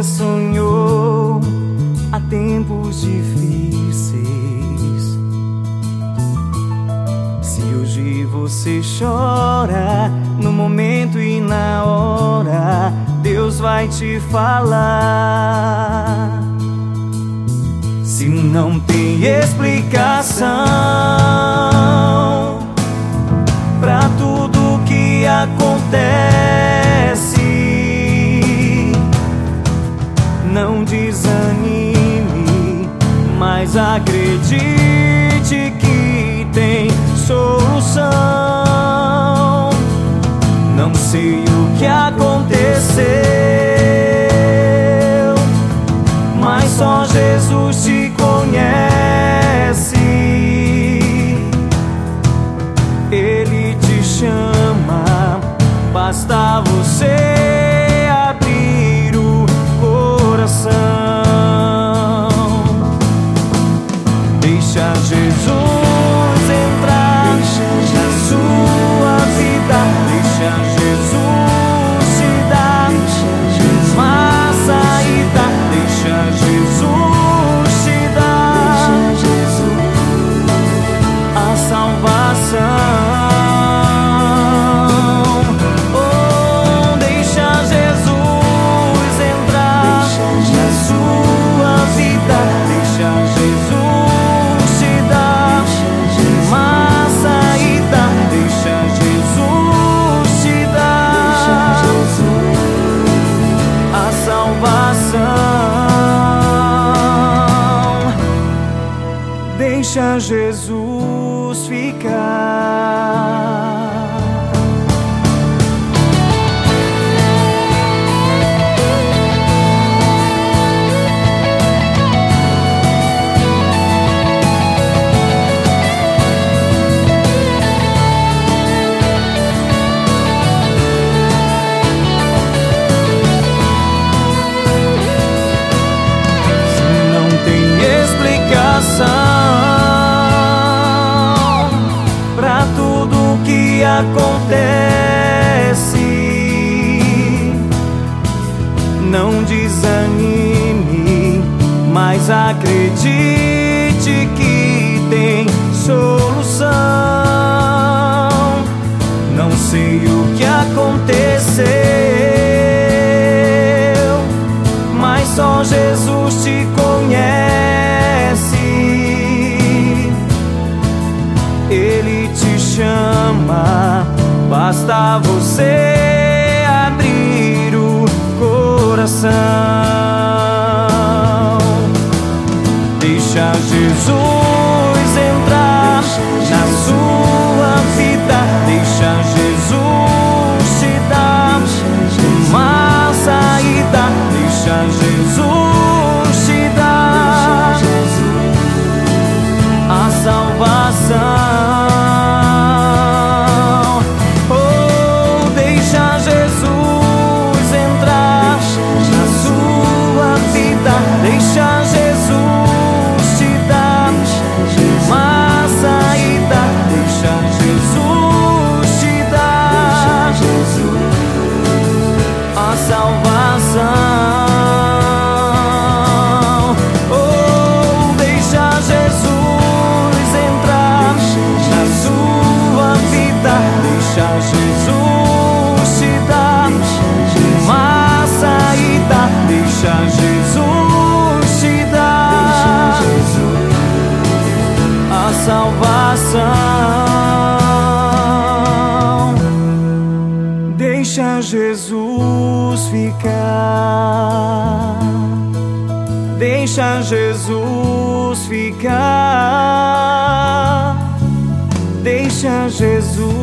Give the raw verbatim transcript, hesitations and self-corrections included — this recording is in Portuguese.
sonhou há tempos difíceis. Se hoje você chora, no momento e na hora, Deus vai te falar. Se não tem explicação pra tudo que acontece, não desanime, mas acredite que tem solução. Não sei o que aconteceu, mas só Jesus te conhece. Ele te chama, basta você abrir o coração. Deixa Jesus entrar na sua vida, deixa Jesus te dar uma saída, deixa Jesus te dar a salvação. Oh, deixa Jesus entrar na sua vida, deixa Jesus te dar uma saída, deixa Jesus te dar a salvação. Deixa Jesus ficar. Pra tudo que acontece, não desanime, mas acredite que tem solução. Não sei o que aconteceu, mas só Jesus te conhece. Ele te chama, basta você abrir o coração. Deixa Jesus entrar na sua vida, deixa Jesus te dar uma saída, deixa Jesus te dar a salvação. Deixa Jesus te dar uma saída, deixa Jesus te dar a salvação. Oh, deixa Jesus entrar na sua vida, deixa Jesus te dar uma saída, deixa Jesus te dar a salvação. Deixa Jesus ficar, deixa Jesus ficar, deixa Jesus